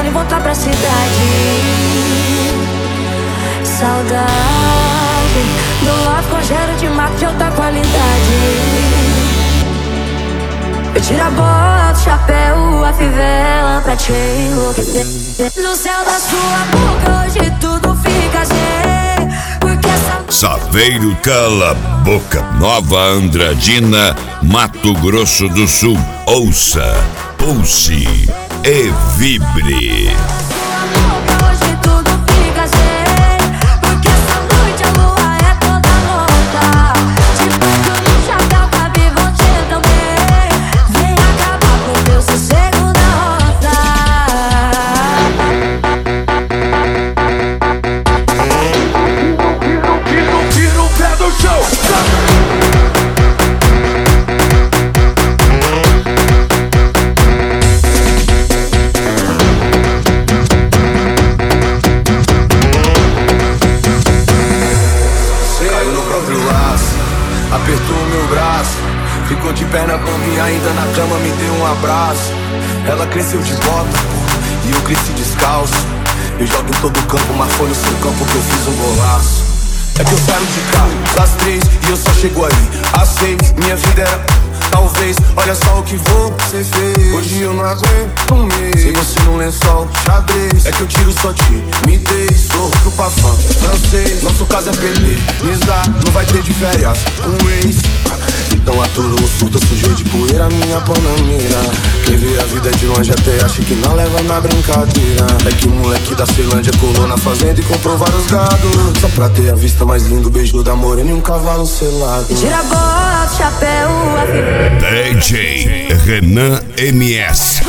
e voltar pra cidade. Saudade do love com cheiro de mato de alta qualidade. Eu tiro a bota, o chapéu, a fivela pra te enlouquecer. No céu da sua boca hoje tudo fica sem. Porque essa... Saveiro Cala Boca, Nova Andradina, Mato Grosso do Sul. Ouça, pulse e vibre. Apertou meu braço, ficou de perna bamba e ainda na cama me deu um abraço. Ela cresceu de bota e eu cresci descalço. Eu jogo em todo campo, mas foi no seu campo que eu fiz um golaço. É que eu saio de carro das 3 e eu só chego aí às 6. Minha vida era talvez, olha só o que você fez. Hoje eu não aguento um mês sem você no lençol xadrez. É que eu tiro sua timidez, sou pro pafão francês. Nosso caso é beleza, não vai ter de férias um ex. Então aturo o surto, sujei de poeira minha panameira. Quem vê a vida de longe até acha que não leva na brincadeira. É que o moleque da Ceilândia colou na fazenda e comprou vários gados, só pra ter a vista mais linda, o beijo da morena e um cavalo selado. Tira a bota, chapéu, a fivela. DJ Renan MS.